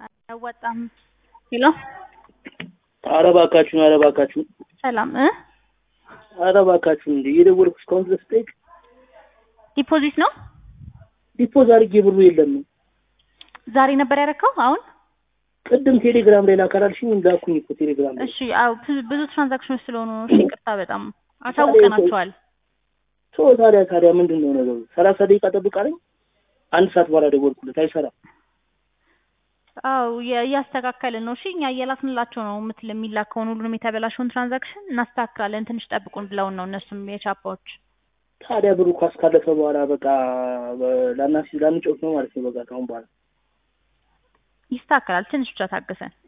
አያዋጣም። ሄሎ አረባካችሁ ሰላም አረባካችሁ እንዴ የደወልኩ እስካሁን ድረስ ጠይቅ ዲፖዚት ነው ዲፖዝ አድርጌ ብሩ የለም ዛሬ ነበር ያረካው አሁን ቅድም ቴሌግራም ላይ ላካራልሽኝ እንዳኩኝ እኮ ቴሌግራም ላይ እሺ አው ብዙ ትራንዛክሽኖች ስለሆኑ ነው እሺ ይቅርታ በጣም አሳውቀናቸዋል ታዲያ ምንድነው ነገሩ 30 ደቂቃ ጠብቃለኝ አንድ ሰዓት በኋላ ደወልኩለት አይሰራም አው ያስተካከልን ነው እሺ እኛ እየላክንላቸው ነው የሚላከውን ሁሉንም የተበላሸውን ትራንዛክሽን እናስተካክላለን ትንሽ ጠብቁን ብለውን ነው እነሱም የቻፓዎች ታዲያ ብሩ ካስካለፈ በኋላ በቃ ላንጮት ነው ማለት ነው በቃ ካሁን በኋላ ይስተካከላል ትንሽ ብቻ ታገሰን